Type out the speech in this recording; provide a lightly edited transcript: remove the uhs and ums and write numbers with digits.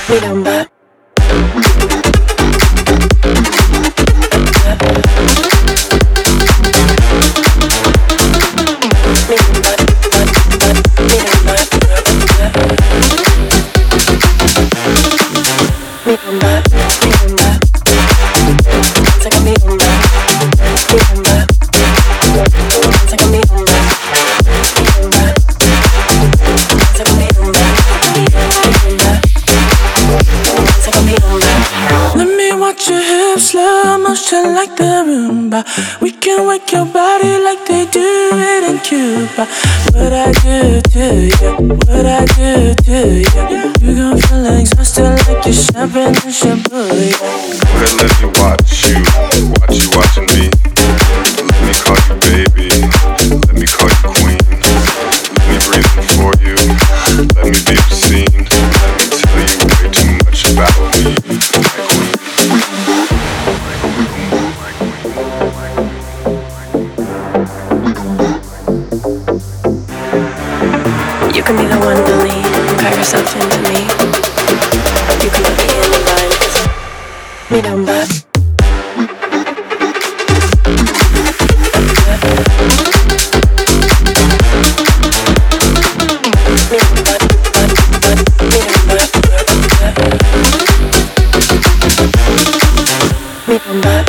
Miramba. Slow motion like the Roomba. We can wake your body like they do it in Cuba. What I do to you, what I do to you. You gon' feel exhausted like you're shopping in Shibuya. Go ahead, let me watch you watching me. Let me call you baby, let me call you queen. Let me breathe in for you, let me be obscene. Let me tell you way too much about me, my queen. You can be the one to lead and carve yourself into me. You can put me in the mind. Miramba. Miramba.